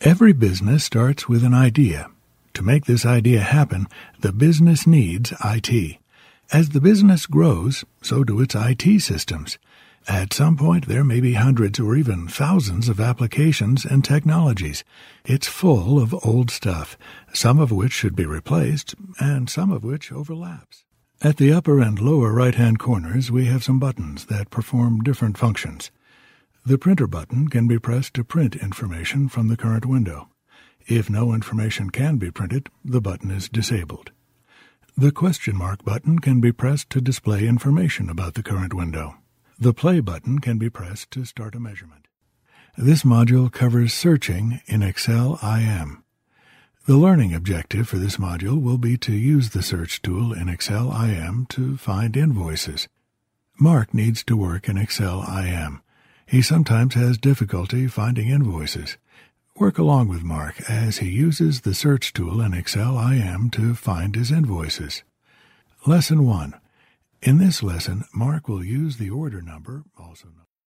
Every business starts with an idea. To make this idea happen, the business needs IT. As the business grows, so do its IT systems. At some point, there may be hundreds or even thousands of applications and technologies. It's full of old stuff, some of which should be replaced, and some of which overlaps. At the upper and lower right-hand corners, we have some buttons that perform different functions. The printer button can be pressed to print information from the current window. If no information can be printed, the button is disabled. The question mark button can be pressed to display information about the current window. The play button can be pressed to start a measurement. This module covers searching in Excel IM. The learning objective for this module will be to use the search tool in Excel IM to find invoices. Mark needs to work in Excel IM. He sometimes has difficulty finding invoices. Work along with Mark as he uses the search tool in Excel IM to find his invoices. Lesson 1. In this lesson, Mark will use the order number, also known